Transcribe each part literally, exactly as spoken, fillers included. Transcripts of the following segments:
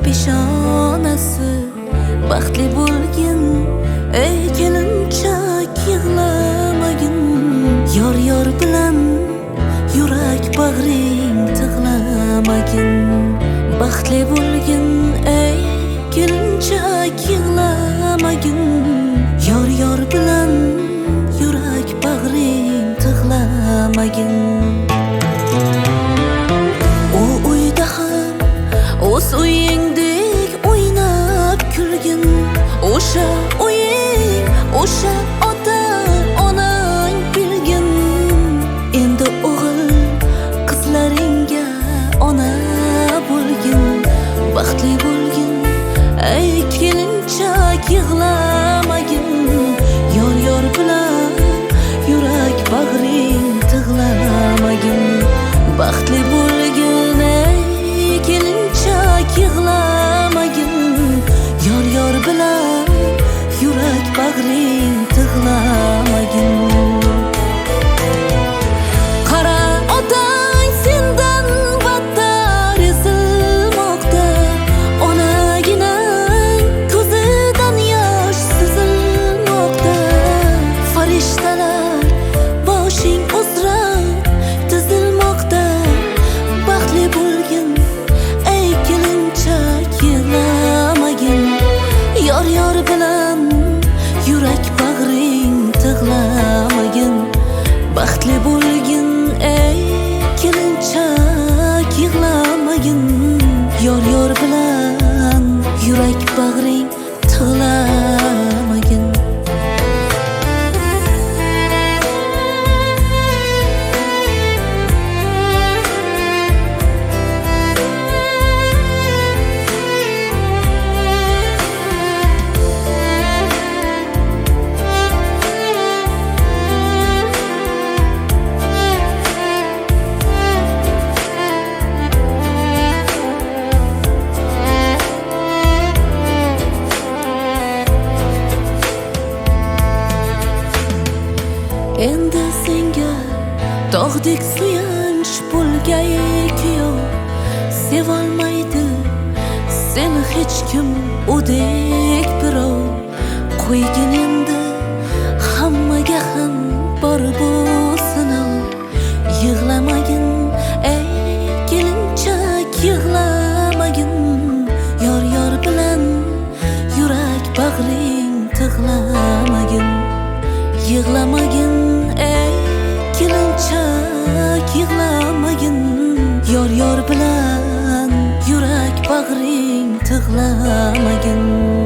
peshonasi baxtli bo'lgin, ey kelinchak yig'lamagin. Yor yor bilan yurak bag'ring tig'lamagin. Baxtli bo'lgin, ey kelinchak yig'lamagin. Yor yor bilan yurak bag'ring tig'lamagin. U uyda ham o'z uyingdek o'ynab kulgin. O'sha uying, o'sha ota onang bilgin. Endi o'g'il qizlaringga ona bo'lgin. Baxtli bo'lgin, ey kelinchak yig'lamagin. Yor yor bilan yurak bag'ring tig'lamagin. Baxtli bo'lgin, ey kelinchak yig'lamagin. Yor yor bilan yurak bag'ring tig'lamagin. Qara otang sendan battar ezilmoqda. Onaginang ko'zidan yosh sizilmoqda. Farishtalar boshing uzra tizilmoqda. Baxtli bo'lgin, ey kelinchak yig'lamagin. Yor yor bilan yurak bag'ring tig'lamagin. Baxtli bo'lgin, ey kelinchak yig'lamagin. Yor yor bilan yurak bag'ring tig'lamagin. Endi senga tog'dek suyanch bo'lgay kuyov. Sevolmaydi seni hech kim udek birov. Qo'ygin endi hammaga ham bor bu sinov. Yig'lamagin, ey kelinchak yig'lamagin. Yor yor bilan yurak bag'ring tig'lamagin. Yig'lamagin, ey kelinchak yig'lamagin. Yor yor bilan yurak bag'ring tig'lamagin.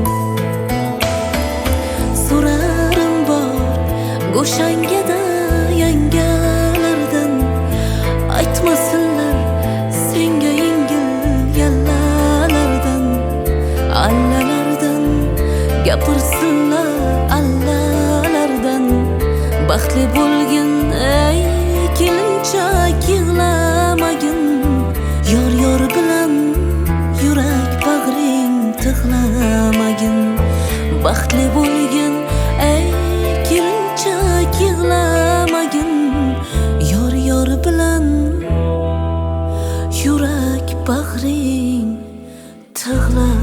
So'rarim bor go'shangada yangalardan. Aytmasinlar senga yengil yallalardan. Allalardan gapirsinlar allalardan. Baxtli bo'lgin, ey kelinchak yig'lamagin. Yor yor bilan yurak bag'ring tig'lamagin. Baxtli bo'lgin, ey kelinchak yig'lamagin. Yor yor bilan yurak bag'ring tig'lamagin.